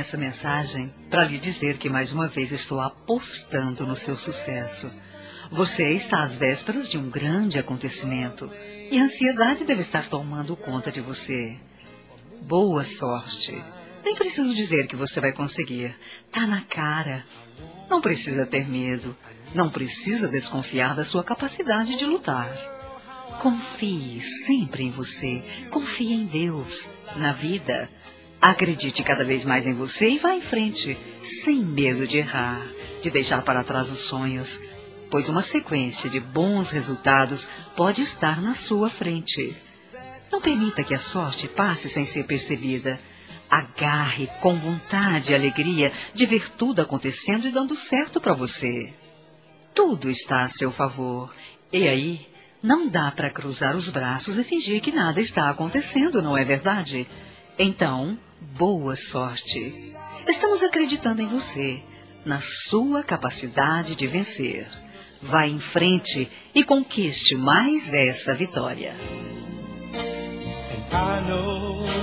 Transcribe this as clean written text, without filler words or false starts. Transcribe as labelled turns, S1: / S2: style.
S1: essa mensagem para lhe dizer que mais uma vez estou apostando no seu sucesso. Você está às vésperas de um grande acontecimento e a ansiedade deve estar tomando conta de você. Boa sorte. Nem preciso dizer que você vai conseguir. Tá na cara. Não precisa ter medo. Não precisa desconfiar da sua capacidade de lutar. Confie sempre em você. Confie em Deus, na vida. Acredite cada vez mais em você e vá em frente, sem medo de errar, de deixar para trás os sonhos, pois uma sequência de bons resultados pode estar na sua frente. Não permita que a sorte passe sem ser percebida. Agarre com vontade e alegria de ver tudo acontecendo e dando certo para você. Tudo está a seu favor. E aí, não dá para cruzar os braços e fingir que nada está acontecendo, não é verdade? Então, boa sorte. Estamos acreditando em você, na sua capacidade de vencer. Vá em frente e conquiste mais essa vitória.
S2: I know